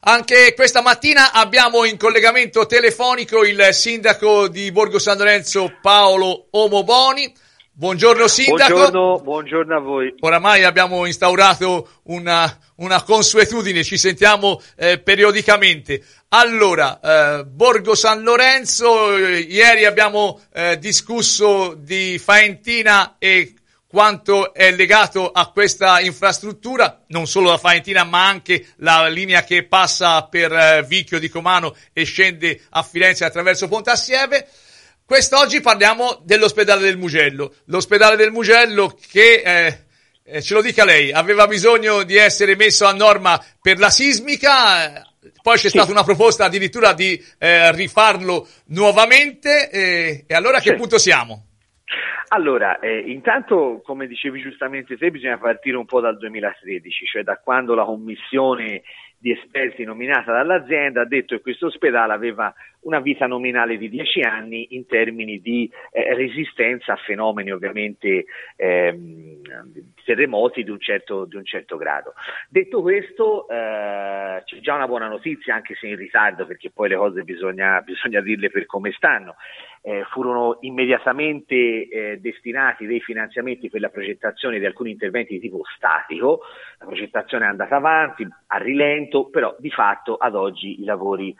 Anche questa mattina abbiamo in collegamento telefonico il sindaco di Borgo San Lorenzo, Paolo Omoboni. Buongiorno sindaco. Buongiorno a voi. Oramai abbiamo instaurato una consuetudine, ci sentiamo periodicamente. Allora, Borgo San Lorenzo, ieri abbiamo discusso di Faentina e quanto è legato a questa infrastruttura, non solo la Faentina ma anche la linea che passa per Vicchio di Comano e scende a Firenze attraverso Pontassieve. Quest'oggi parliamo dell'ospedale del Mugello. L'ospedale del Mugello che, ce lo dica lei, aveva bisogno di essere messo a norma per la sismica, poi c'è stata una proposta addirittura di rifarlo nuovamente, e allora a che punto siamo? Allora, intanto, come dicevi giustamente te, bisogna partire un po' dal 2013, cioè da quando la commissione di esperti nominata dall'azienda ha detto che questo ospedale aveva una vita nominale di 10 anni in termini di resistenza a fenomeni ovviamente terremoti di un certo grado. Detto questo, c'è già una buona notizia, anche se in ritardo, perché poi le cose bisogna dirle per come stanno. Furono immediatamente destinati dei finanziamenti per la progettazione di alcuni interventi di tipo statico. La progettazione è andata avanti a rilento, però di fatto ad oggi i lavori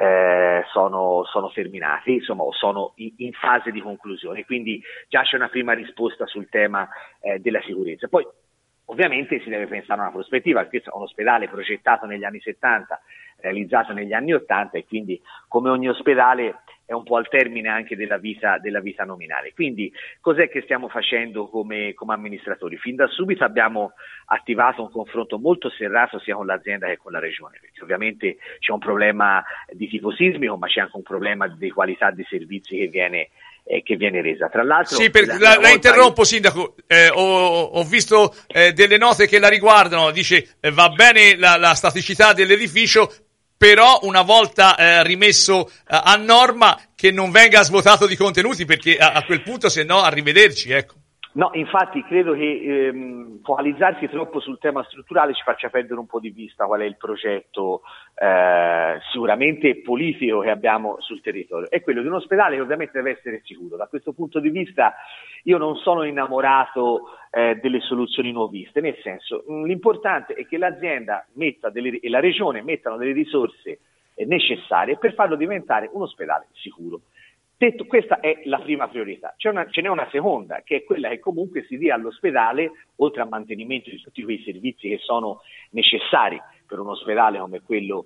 sono terminati, insomma sono in fase di conclusione, quindi già c'è una prima risposta sul tema della sicurezza. Poi ovviamente si deve pensare a una prospettiva, perché è un ospedale progettato negli anni 70, realizzato negli anni 80, e quindi come ogni ospedale è un po' al termine anche della vita nominale. Quindi cos'è che stiamo facendo come amministratori? Fin da subito abbiamo attivato un confronto molto serrato sia con l'azienda che con la regione, perché ovviamente c'è un problema di tipo sismico, ma c'è anche un problema di qualità dei servizi che viene resa. Tra l'altro, sì, la interrompo sindaco, ho visto delle note che la riguardano, dice va bene la staticità dell'edificio, però una volta rimesso a norma che non venga svuotato di contenuti, perché a quel punto se no arrivederci, ecco. No, infatti credo che focalizzarsi troppo sul tema strutturale ci faccia perdere un po' di vista qual è il progetto sicuramente politico che abbiamo sul territorio. È quello di un ospedale che ovviamente deve essere sicuro. Da questo punto di vista io non sono innamorato delle soluzioni nuoviste, nel senso, l'importante è che l'azienda e la regione mettano delle risorse necessarie per farlo diventare un ospedale sicuro. Detto, questa è la prima priorità. Ce n'è una seconda, che è quella che comunque si dia all'ospedale, oltre al mantenimento di tutti quei servizi che sono necessari per un ospedale come quello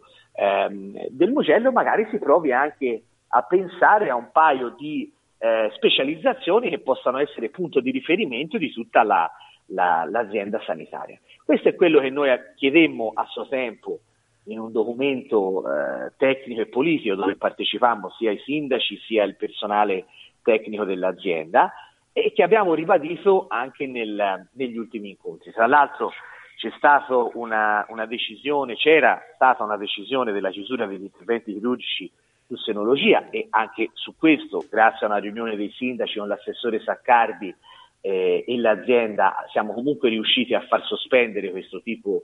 del Mugello, magari si provi anche a pensare a un paio di specializzazioni che possano essere punto di riferimento di tutta l'azienda sanitaria. Questo è quello che noi chiedemmo a suo tempo in un documento tecnico e politico dove partecipammo sia i sindaci sia il personale tecnico dell'azienda, e che abbiamo ribadito anche negli ultimi incontri. Tra l'altro c'era stata una decisione della chiusura degli interventi chirurgici su senologia, e anche su questo, grazie a una riunione dei sindaci con l'assessore Saccardi e l'azienda, siamo comunque riusciti a far sospendere questo tipo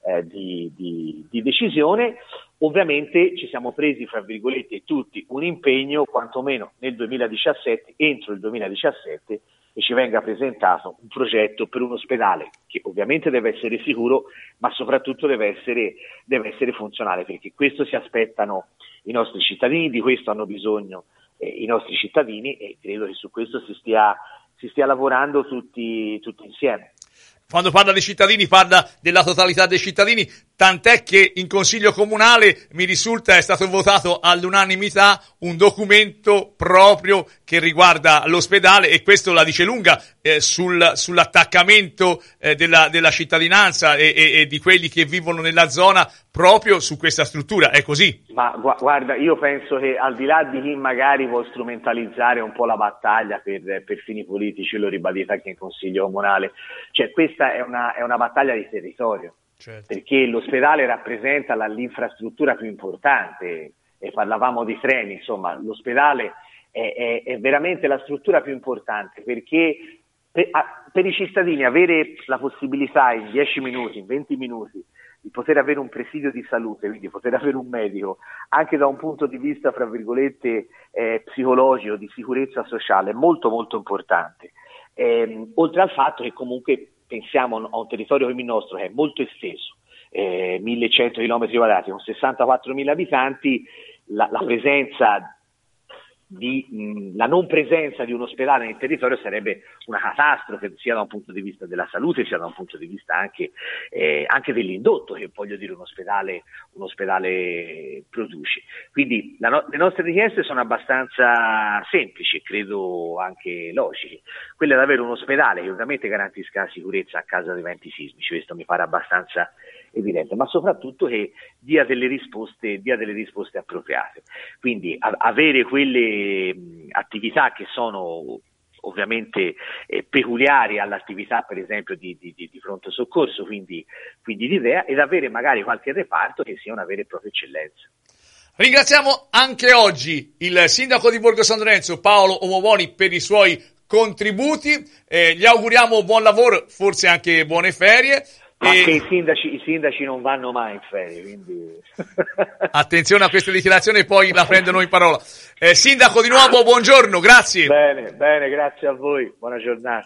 di decisione. Ovviamente ci siamo presi, fra virgolette, tutti un impegno, quantomeno entro il 2017, e ci venga presentato un progetto per un ospedale che ovviamente deve essere sicuro, ma soprattutto deve essere funzionale, perché questo si aspettano i nostri cittadini, di questo hanno bisogno i nostri cittadini, e credo che su questo si stia lavorando tutti insieme. Quando parla dei cittadini parla della totalità dei cittadini, tant'è che in Consiglio Comunale mi risulta è stato votato all'unanimità un documento proprio che riguarda l'ospedale, e questo la dice lunga sull'attaccamento della cittadinanza e di quelli che vivono nella zona proprio su questa struttura. È così? Ma guarda, io penso che al di là di chi magari vuol strumentalizzare un po' la battaglia per fini politici, l'ho ribadito anche in Consiglio Comunale, cioè questa è una battaglia di territorio. Certo. Perché l'ospedale rappresenta l'infrastruttura più importante, e parlavamo di treni, insomma l'ospedale è veramente la struttura più importante, perché per i cittadini avere la possibilità in 10 minuti, in 20 minuti il poter avere un presidio di salute, quindi poter avere un medico, anche da un punto di vista, fra virgolette, psicologico, di sicurezza sociale, è molto molto importante. Oltre al fatto che comunque pensiamo a un territorio come il nostro che è molto esteso, 1100 km quadrati con 64.000 abitanti, la presenza la non presenza di un ospedale nel territorio sarebbe una catastrofe, sia da un punto di vista della salute, sia da un punto di vista anche dell'indotto che, voglio dire, un ospedale produce. Quindi le nostre richieste sono abbastanza semplici e credo anche logiche. Quella di avere un ospedale che ovviamente garantisca la sicurezza a caso di eventi sismici, questo mi pare abbastanza evidente, ma soprattutto che dia delle risposte appropriate. Quindi avere quelle attività che sono ovviamente peculiari all'attività, per esempio, di pronto soccorso, quindi di DEA, ed avere magari qualche reparto che sia una vera e propria eccellenza. Ringraziamo anche oggi il sindaco di Borgo San Lorenzo, Paolo Omoboni, per i suoi contributi. Gli auguriamo buon lavoro, forse anche buone ferie. Anche i sindaci non vanno mai in ferie, quindi attenzione a queste dichiarazioni, poi la prendono in parola. Sindaco, di nuovo buongiorno, grazie. Bene, grazie a voi, buona giornata.